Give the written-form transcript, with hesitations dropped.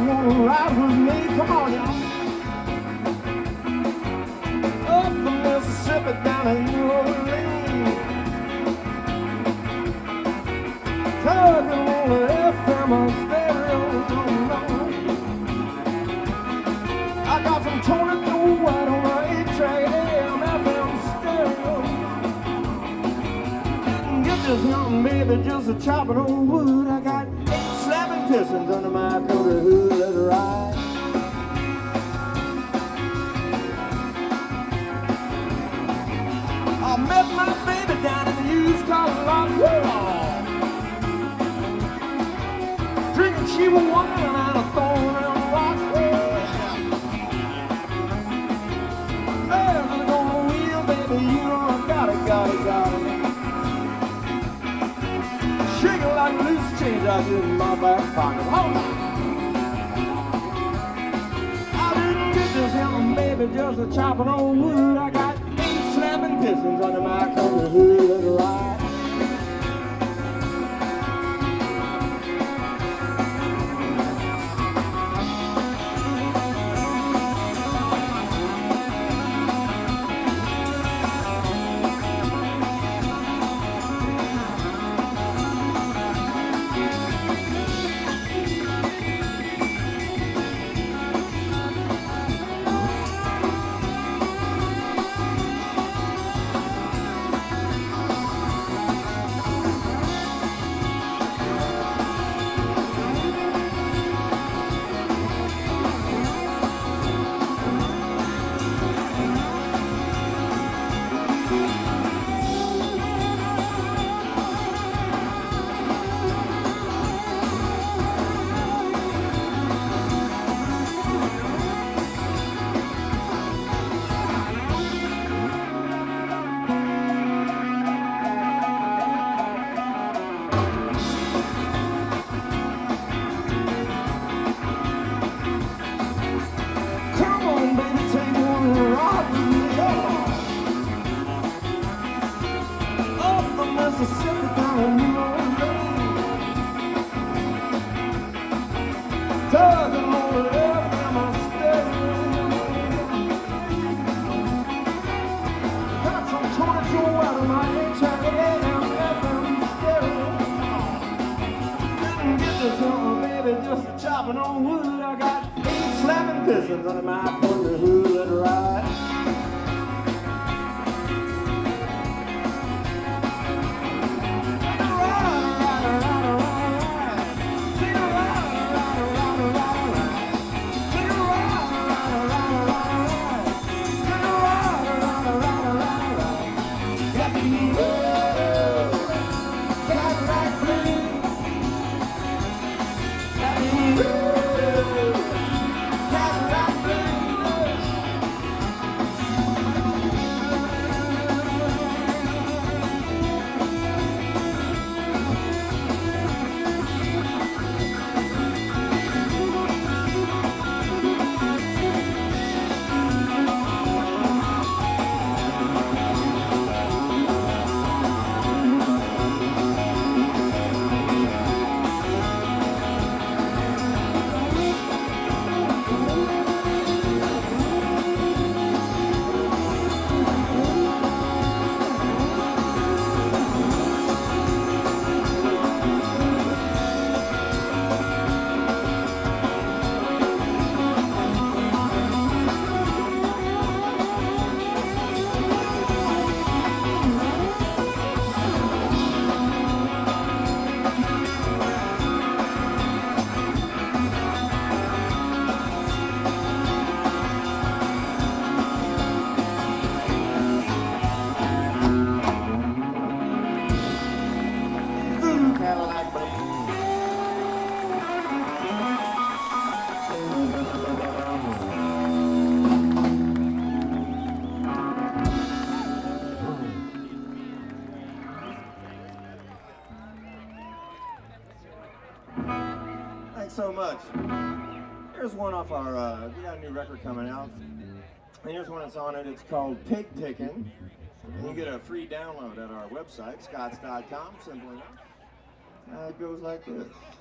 wanna ride with me? Come on, y'all. Up the Mississippi down in New Orleans, tugging on the FM stereo. I got some Tony Joe White on the 8-track AM FM stereo. Didn't get this young baby just a chopping on wood. I got 8 slapping pistons under my coat of hood. Let her ride. I met my baby down in the used car lot. Drinking cheap wine and a thorn and a rock. Hey, I'm on the wheel, baby, you know I got it. Shaking like loose change out in my back pocket. Hold on. I didn't get this young baby just a chopping on wood. I got 8 slapping pistons under my coat of hood. Let her ride. Mississippi down in New Orleans, tugging on the FM stereo. Got some Tony Joe out of my 8-track AM FM stereo. Didn't get this young baby just a chopping on wood. I got 8 slapping pistons under my coat of hood. Let her ride. Thanks so much. Here's one off our, we got a new record coming out. And here's one that's on it. It's called Pig Pickin'. And you get a free download at our website, scotts.com, simple enough. It goes like this.